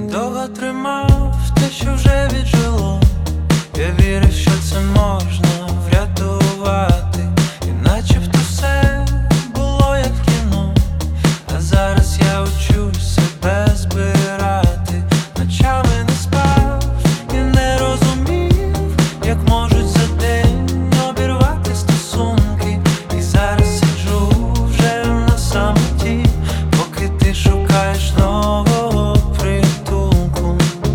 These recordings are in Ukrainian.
Довго тримав те, що вже віджило. Я вірив, що це можна врятувати, і начебто все було як в кіно. А зараз я учусь себе збирати. Ночами не спав і не розумів, як можуть за день обірвати стосунки. І зараз сиджу вже на самоті, поки ти шукаєш нового притулку.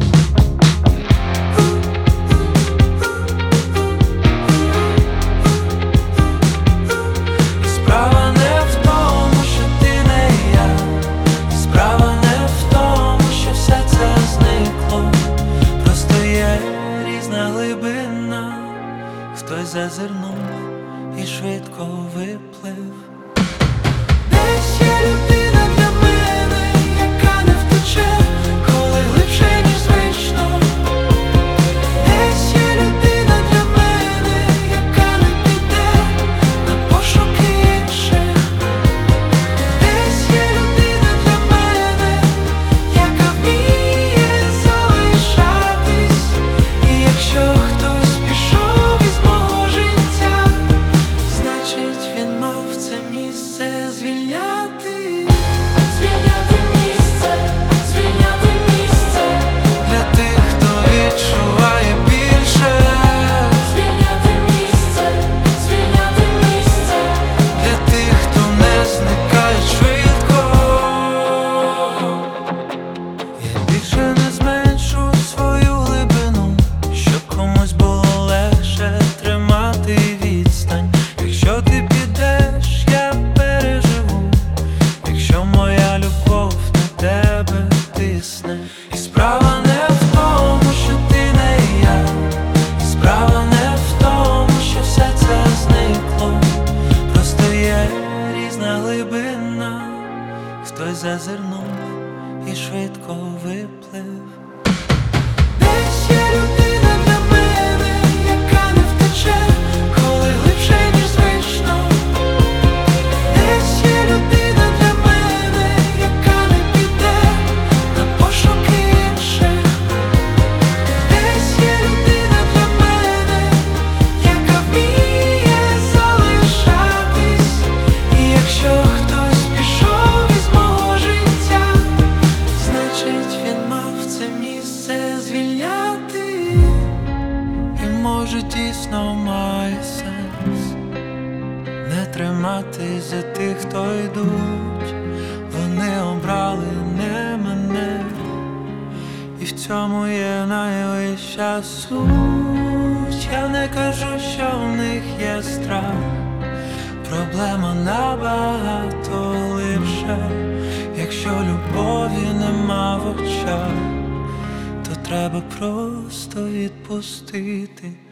І справа не в тому, що ти не я, і справа не в тому, що все це зникло. Просто є різна глибина. Хтось зазирнув і швидко виплив. Десь є людина для мене, яка не втече, коли глибше, ніж звично. Десь є людина для мене, яка не піде на пошуки інших. Десь є людина для мене, яка вміє залишатись. І якщо хтось пішов із мого життя, значить він мав це місце звільняти. Звільняти місце, звільняти місце для тих, хто відчуває більше. Звільняти місце, звільняти місце для тих, хто не зникає швидко. Я більше не зменшу свою глибину, щоб комусь було легше тримати відстань. Якщо ти підеш, я переживу, якщо моя любов на тебе тисне. І справа не в тому, що ти не я, і справа не в тому, що все це зникло. Просто є різна глибина. Хтось зазирнув і швидко виплив. Десь є людина для мене, яка не втече, коли глибше, ніж звично. Десь є людина для мене, яка не піде на пошуки інших. Десь є людина для мене, яка вміє залишатись. І якщо хтось пішов із мого життя, значить він мав це місце звільняти. І може дійсно має сенс не триматись за тих, хто йдуть. Вони обрали не мене, і в цьому є найвища суть. Я не кажу, що в них є страх, проблема набагато глибша. Якщо любові нема в очах, то треба просто відпустити.